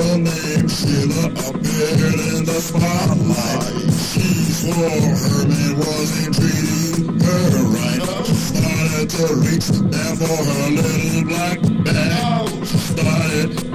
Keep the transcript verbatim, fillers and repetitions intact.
girl named Sheila appeared in the spotlight. She swore her man wasn't treating her right. She started to reach down for her little black bag. She started